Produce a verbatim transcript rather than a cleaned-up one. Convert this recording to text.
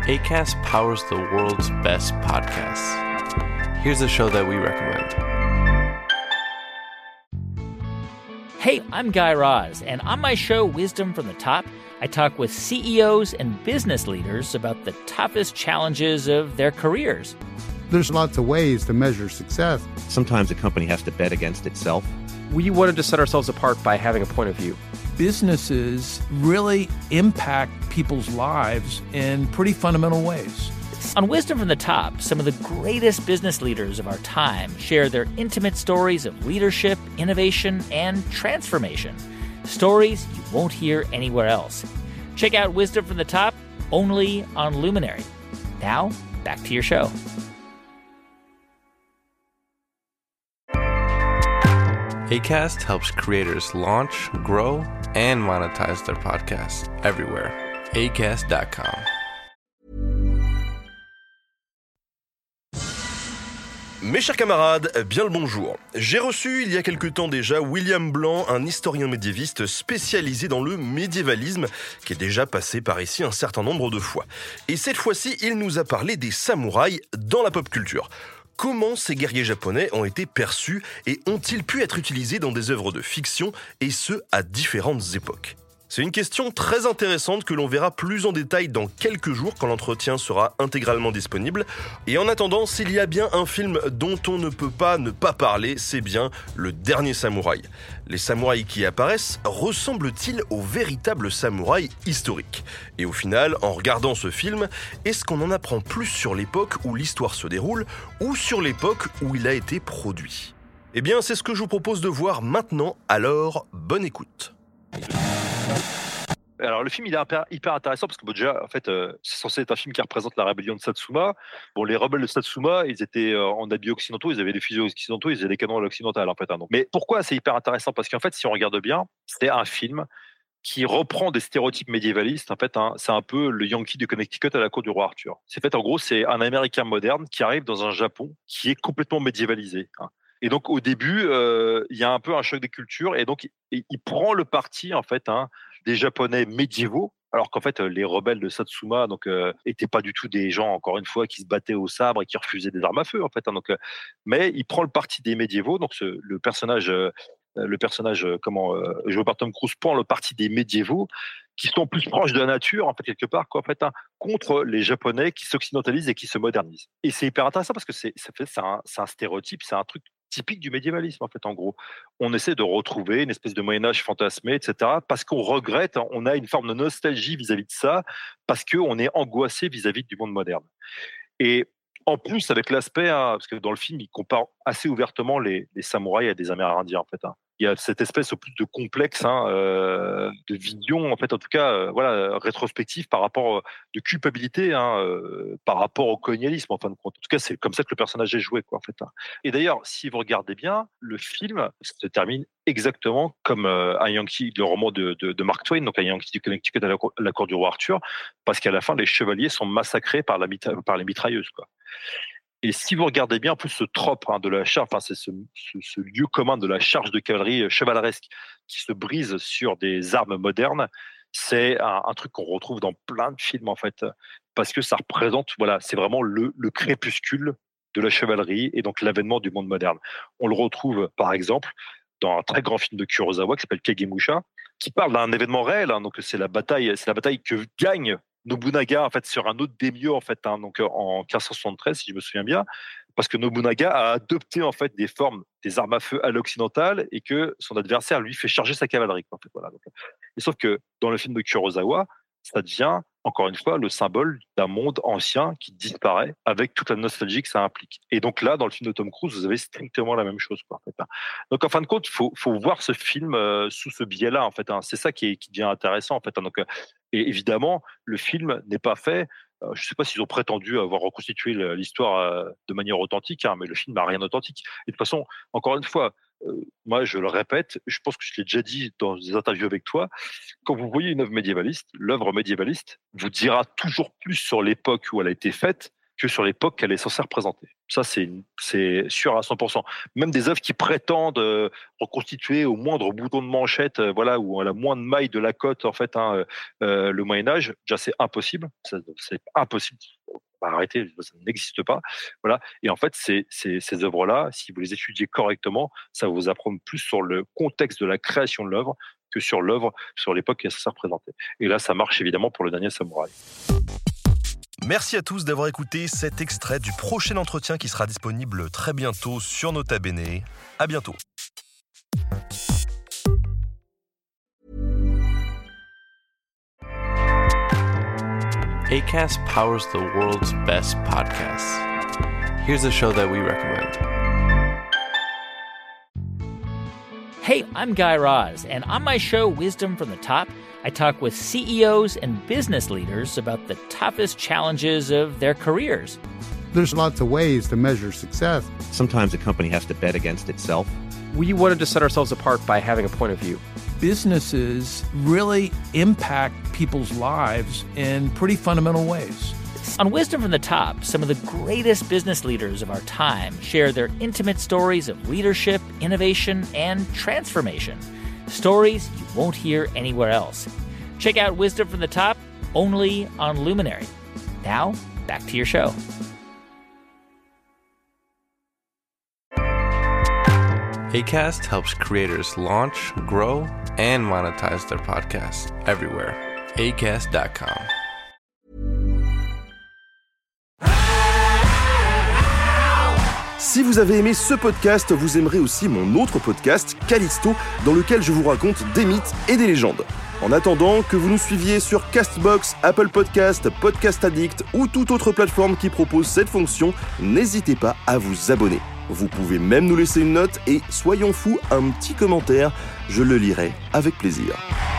Acast powers the world's best podcasts. Here's a show that we recommend. Hey, I'm Guy Raz, and on my show, Wisdom from the Top, I talk with C E Os and business leaders about the toughest challenges of their careers. There's lots of ways to measure success. Sometimes a company has to bet against itself. We wanted to set ourselves apart by having a point of view. Businesses really impact people's lives in pretty fundamental ways. On Wisdom from the Top, some of the greatest business leaders of our time share their intimate stories of leadership, innovation, and transformation. Stories you won't hear anywhere else. Check out Wisdom from the Top only on Luminary. Now, back to your show. Acast helps creators launch, grow, and monetize their podcasts everywhere. acast dot com. Mes chers camarades, bien le bonjour. J'ai reçu il y a quelque temps déjà William Blanc, un historien médiéviste spécialisé dans le médiévalisme, qui est déjà passé par ici un certain nombre de fois. Et cette fois-ci, il nous a parlé des samouraïs dans la pop culture. Comment ces guerriers japonais ont été perçus et ont-ils pu être utilisés dans des œuvres de fiction, et ce, à différentes époques ? C'est une question très intéressante que l'on verra plus en détail dans quelques jours quand l'entretien sera intégralement disponible. Et en attendant, s'il y a bien un film dont on ne peut pas ne pas parler, c'est bien Le Dernier Samouraï. Les samouraïs qui y apparaissent ressemblent-ils aux véritables samouraïs historiques ? Et au final, en regardant ce film, est-ce qu'on en apprend plus sur l'époque où l'histoire se déroule ou sur l'époque où il a été produit ? Eh bien, c'est ce que je vous propose de voir maintenant, alors bonne écoute. Alors le film il est hyper, hyper intéressant parce que bon, déjà en fait euh, c'est censé être un film qui représente la rébellion de Satsuma. Bon, les rebelles de Satsuma, ils étaient euh, en habits occidentaux, ils avaient des fusils occidentaux, ils avaient des canons à l'occidental en fait. Hein, donc. Mais pourquoi c'est hyper intéressant ? Parce qu'en fait si on regarde bien, c'est un film qui reprend des stéréotypes médiévalistes. En fait, hein, c'est un peu le Yankee du Connecticut à la cour du roi Arthur. C'est fait en gros c'est un Américain moderne qui arrive dans un Japon qui est complètement médiévalisé. Hein. Et donc au début, euh, il y a un peu un choc des cultures et donc il, il prend le parti en fait hein, des Japonais médiévaux, alors qu'en fait les rebelles de Satsuma donc euh, étaient pas du tout des gens encore une fois qui se battaient au sabre et qui refusaient des armes à feu en fait. Hein, donc, euh, mais il prend le parti des médiévaux. Donc ce, le personnage, euh, le personnage euh, comment euh, joué par Tom Cruise prend le parti des médiévaux qui sont plus proches de la nature en fait quelque part quoi, en fait hein, contre les Japonais qui s'occidentalisent et qui se modernisent. Et c'est hyper intéressant parce que c'est ça fait c'est un, c'est un stéréotype, c'est un truc typique du médiévalisme en fait en gros. On essaie de retrouver une espèce de Moyen-Âge fantasmé, et cetera. Parce qu'on regrette, on a une forme de nostalgie vis-à-vis de ça, parce qu'on est angoissé vis-à-vis du monde moderne. Et en plus avec l'aspect, hein, parce que dans le film il compare assez ouvertement les, les samouraïs à des Amérindiens en fait. Hein. Il y a cette espèce au plus de complexe hein, euh, de vision en fait en tout cas euh, voilà rétrospective par rapport euh, de culpabilité hein, euh, par rapport au colonialisme en fin de compte. En tout cas c'est comme ça que le personnage est joué quoi en fait. Hein. Et d'ailleurs si vous regardez bien le film se termine exactement comme euh, un Yankee, le roman de, de, de Mark Twain, donc un Yankee du Connecticut à la, cour, à la cour du roi Arthur, parce qu'à la fin les chevaliers sont massacrés par la mitra- par les mitrailleuses quoi. Et si vous regardez bien, en plus, ce trope hein, de la charge, enfin, c'est ce, ce, ce lieu commun de la charge de cavalerie chevaleresque qui se brise sur des armes modernes, c'est un, un truc qu'on retrouve dans plein de films, en fait, parce que ça représente, voilà, c'est vraiment le, le crépuscule de la chevalerie et donc l'avènement du monde moderne. On le retrouve, par exemple, dans un très grand film de Kurosawa qui s'appelle Kagemusha, qui parle d'un événement réel, hein, donc c'est la bataille, c'est la bataille que gagne Nobunaga en fait sur un autre daimyo en fait hein, donc en quinze cent soixante-treize si je me souviens bien parce que Nobunaga a adopté en fait des formes des armes à feu à l'occidental et que son adversaire lui fait charger sa cavalerie quoi, en fait, voilà. Donc, et sauf que dans le film de Kurosawa ça devient encore une fois le symbole d'un monde ancien qui disparaît avec toute la nostalgie que ça implique. Et donc là dans le film de Tom Cruise vous avez strictement la même chose quoi, en fait, hein. Donc en fin de compte faut faut voir ce film euh, sous ce biais-là en fait hein. C'est ça qui est qui devient intéressant en fait hein. Donc euh, et évidemment, le film n'est pas fait. Euh, je ne sais pas s'ils ont prétendu avoir reconstitué l'histoire euh, de manière authentique, hein, mais le film n'a rien d'authentique. Et de toute façon, encore une fois, euh, moi je le répète, je pense que je l'ai déjà dit dans des interviews avec toi, quand vous voyez une œuvre médiévaliste, l'œuvre médiévaliste vous dira toujours plus sur l'époque où elle a été faite que sur l'époque qu'elle est censée représenter. Ça, c'est, c'est sûr à cent pour cent. Même des œuvres qui prétendent euh, reconstituer au moindre bouton de manchette, euh, voilà, ou à la moindre maille de la cote, en fait, hein, euh, le Moyen-Âge, déjà, c'est impossible. Ça, c'est impossible. Bah, arrêtez, ça n'existe pas. Voilà. Et en fait, ces, ces, ces œuvres-là, si vous les étudiez correctement, ça va vous apprendre plus sur le contexte de la création de l'œuvre que sur l'œuvre, sur l'époque qu'elle s'est représentée. Et là, ça marche évidemment pour le dernier samouraï. Merci à tous d'avoir écouté cet extrait du prochain entretien qui sera disponible très bientôt sur Nota Bene. À bientôt. Acast powers the world's best podcasts. Here's a show that we recommend. Hey, I'm Guy Raz, and on my show, Wisdom from the Top, I talk with C E Os and business leaders about the toughest challenges of their careers. There's lots of ways to measure success. Sometimes a company has to bet against itself. We wanted to set ourselves apart by having a point of view. Businesses really impact people's lives in pretty fundamental ways. On Wisdom from the Top, some of the greatest business leaders of our time share their intimate stories of leadership, innovation, and transformation. Stories you won't hear anywhere else. Check out Wisdom from the Top only on Luminary. Now, back to your show. Acast helps creators launch, grow, and monetize their podcasts everywhere. acast dot com. Si vous avez aimé ce podcast, vous aimerez aussi mon autre podcast, Callisto, dans lequel je vous raconte des mythes et des légendes. En attendant, que vous nous suiviez sur Castbox, Apple Podcast, Podcast Addict ou toute autre plateforme qui propose cette fonction, n'hésitez pas à vous abonner. Vous pouvez même nous laisser une note et, soyons fous, un petit commentaire, je le lirai avec plaisir.